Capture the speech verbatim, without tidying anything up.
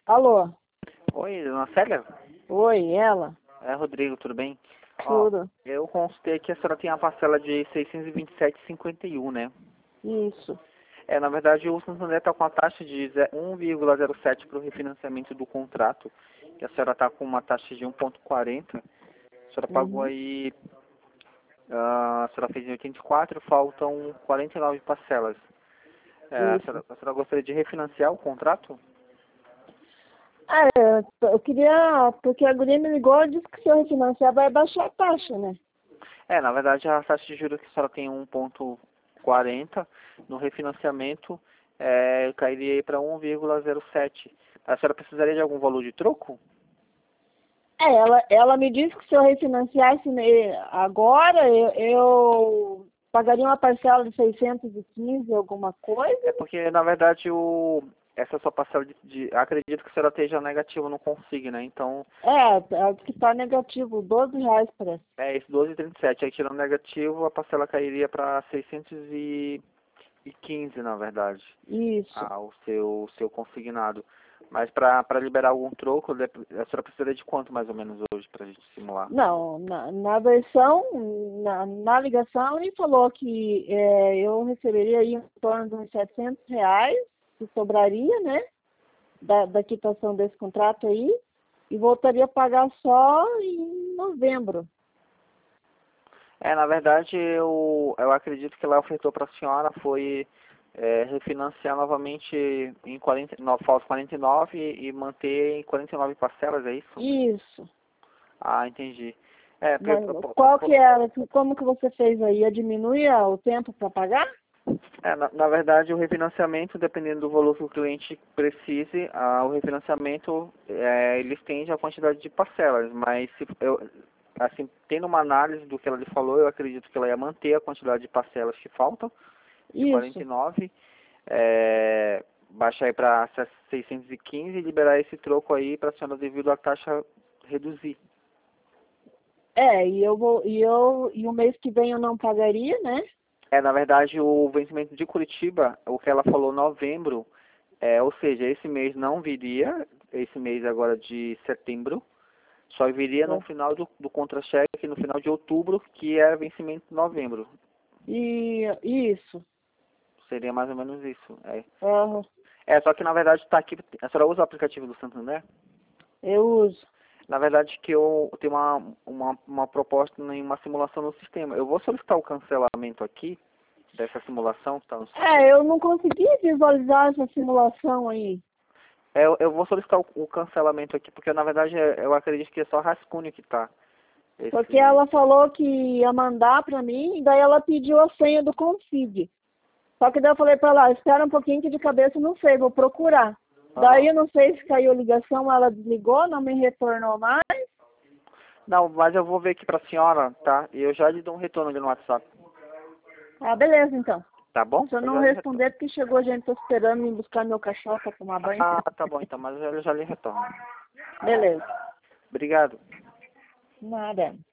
Alô? Oi, dona Célia? Oi, ela? É, Rodrigo, tudo bem? Tudo. Ó, eu consultei que a senhora tem a parcela de seiscentos e vinte e sete reais e cinquenta e um, né? Isso. É, na verdade, o Santander está com a taxa de um vírgula zero sete para o refinanciamento do contrato, que a senhora está com uma taxa de um vírgula quarenta. A senhora pagou Uhum. aí, ah, a senhora fez em oitenta e quatro, faltam quarenta e nove parcelas. É, a Isso. senhora, a senhora gostaria de refinanciar o contrato? Ah, eu, eu queria, porque a guria me ligou e disse que se eu refinanciar vai baixar a taxa, né? É, na verdade, a taxa de juros que a senhora tem um vírgula quarenta, no refinanciamento é, cairia para um vírgula zero sete. A senhora precisaria de algum valor de troco? É, ela, ela me disse que se eu refinanciasse ne- agora, eu, eu pagaria uma parcela de seiscentos e quinze, alguma coisa. É porque, na verdade, o, essa sua parcela de, de... Acredito que a senhora esteja negativa no Consig, né? Então, É, ela disse que está negativo, doze reais parece. é esse doze vírgula trinta e sete. Aí, tirando negativo, a parcela cairia para seiscentos e quinze, na verdade. Isso. Ah, o seu, o seu consignado. Mas para liberar algum troco, a senhora precisaria de quanto mais ou menos hoje para a gente simular? Não, na, na versão, na, na ligação, ela me falou que é, eu receberia aí em torno de uns setecentos reais, que sobraria, né, da, da quitação desse contrato aí, e voltaria a pagar só em novembro. É, na verdade, eu, eu acredito que ela ofertou para a senhora foi é, refinanciar novamente em quarenta, no, falta quarenta e nove e manter em quarenta e nove parcelas, é isso? Isso. Ah, entendi. É, pe- Mas pe- po- qual que po- era, como que você fez aí? Ia diminuir o tempo para pagar? é, na, na verdade, o refinanciamento, dependendo do valor que o cliente precise, ah, o refinanciamento, é, ele estende a quantidade de parcelas, mas se eu, assim, tendo uma análise do que ela lhe falou, eu acredito que ela ia manter a quantidade de parcelas que faltam, de quarenta e Isso. nove, é, baixar aí para seiscentos e quinze e liberar esse troco aí para a senhora devido à taxa reduzir. É, e eu vou, e eu, e o mês que vem eu não pagaria, né? É, na verdade, o vencimento de Curitiba, o que ela falou novembro, é, ou seja, esse mês não viria, esse mês agora de setembro, só viria no final do, do contra-cheque, no final de outubro, que é vencimento de novembro. E isso. Seria mais ou menos isso. É, Aham. é só que na verdade está aqui, a senhora usa o aplicativo do Santander? Eu uso. Na verdade que eu tenho uma, uma, uma proposta em uma simulação no sistema. Eu vou solicitar o cancelamento aqui, dessa simulação que está no sistema. É, eu não consegui visualizar essa simulação aí. É, Eu, eu vou solicitar o, o cancelamento aqui, porque na verdade é- eu acredito que é só rascunho que tá. Porque Esse. ela falou que ia mandar pra mim, e daí ela pediu a senha do Config. Só que daí eu falei pra ela, espera um pouquinho que de cabeça não sei, vou procurar. Daí Aham. eu não sei se caiu a ligação, ela desligou, não me retornou mais. Não, mas eu vou ver aqui pra senhora, tá? E eu já lhe dou um retorno ali no WhatsApp. Ah, beleza então. Tá bom? Se eu Eu não já lhe retorno. responder, porque chegou gente, tô esperando me buscar meu cachorro pra tomar banho. Ah, tá bom então, mas eu já lhe retorno. Beleza. Obrigado. Nada.